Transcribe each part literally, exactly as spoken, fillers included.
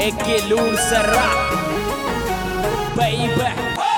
é que lur será, baby.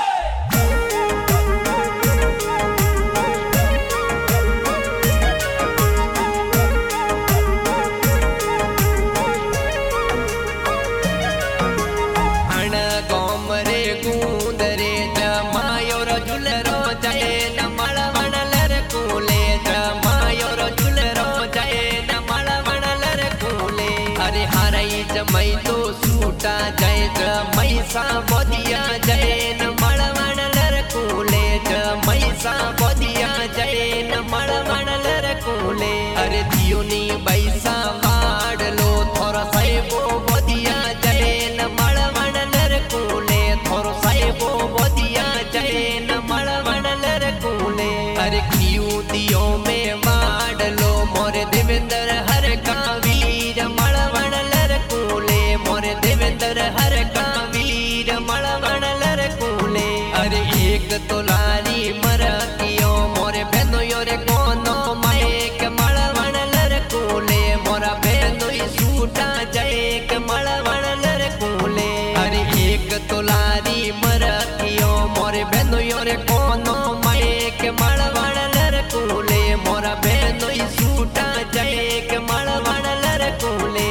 मई तो सूटा जय ज मैसा बदिया जय न मणवण लर कूले ज मैसा बदिया जय न मणवण लर कूले अरे दियोनी बैसा वाड़ लो थोड़ा साइबो बदिया जय न मणवण लर कूले थोड़ा साइबो बदिया जय न मणवण लर कूले अरे क्यों दियो में वाड़ लो मोरे देवेंद्र हर का वीर मणवण मोरे देवेंद्र हर का वीर मणवण लर कूले अरे एक तो लारी मरकियो मोरे बहनो योरे कोनो माइक मणवण लर कूले मोरा बहनो सूटा जयक मणवण लर कूले अरे एक तो लारी मरकियो मोरे बहनो योरे कोनो माइक मणवण लर कूले मोरा बहनो सूटा जयक मणवण लर कूले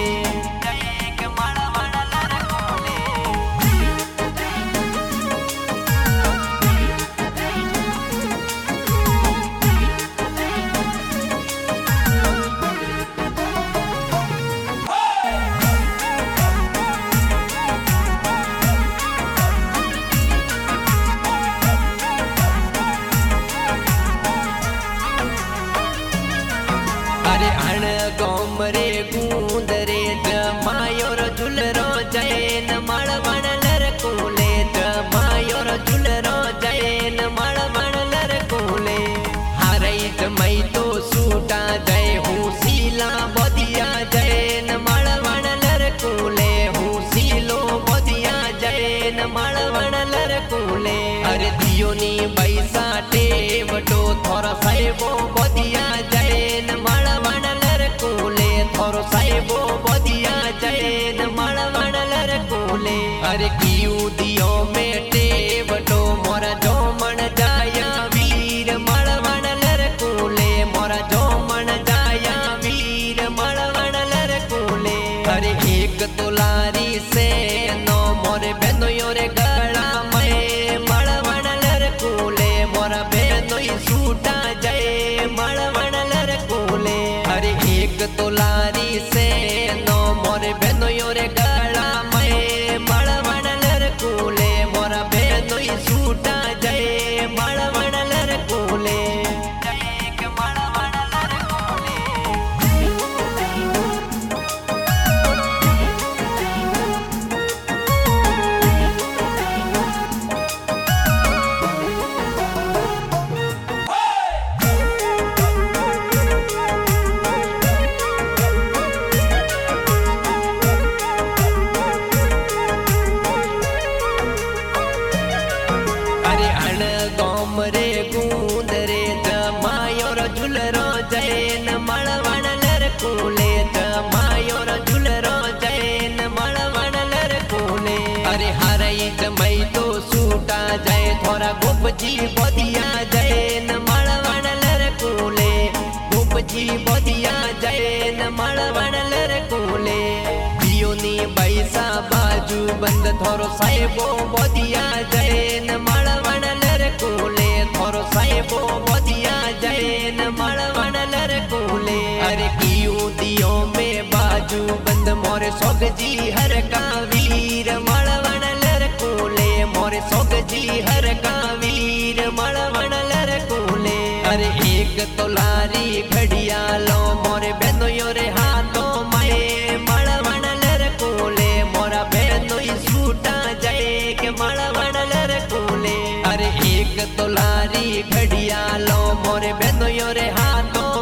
गोमरे गूंदरे जमायोर झुलरो जैन मणवण लर कूले जमायोर झुलरो जैन मणवण लर कूले हरई जमई तो सूटा जय हूँ सीला बदिया जैन मणवण लर कूले हूँ सीलो बदिया जैन मणवण लर कूले अरे दियोनी बैसा टेवटो थोड़ा साइबो बदिया जैन मणवण कूले थोरो साइबो बदिया जैन मणवण लर कूले अरे क्यों दियो में टेवटो मोरा जो मन जाया वीर मणवण लर कूले मोरा जो मन जाया वीर मणवण लर कूले अरे एक तो लारी से नो मोरे बहनो योरे गड़ा में मणवण लर कूले मोरा बहनो सूटा जय मणवण लर कूले अरे एक तो लारी से नो मोरे बहनो योरे गड़ा में मणवण लर कूले मोरा बहनो सूटा जय मणवण लर कूले गोमरे गूंदरे जमायोर झुलरो जैन मणवण लर कूले जमायोर झुलरो जैन मणवण लर कूले अरे हरई जमई तो सूटा जय थोड़ा गोप जी बदिया जैन मणवण लर कूले गोप जी बदिया जैन मणवण लर कूले दियोनी बैसा बाजू बंद थोरो साइबो बदिया जैन मणवण लर कूले थोरो साइबो बदिया जैन मणवण लर कूले अरे क्यों दियो में बाजू बंद मोरे सोग जी हर का वीर मणवण लर कूले मोरे सोग जी हर का वीर मणवण लर कूले अरे एक तो लारी घड़िया लो मोरे बहनो योरे हाथों में मणवण लर कूले मोरा बहनो सूटा जय के मणवण लर कूले अरे एक तो लारी घड़िया लो मोरे बहनो योरे हाथों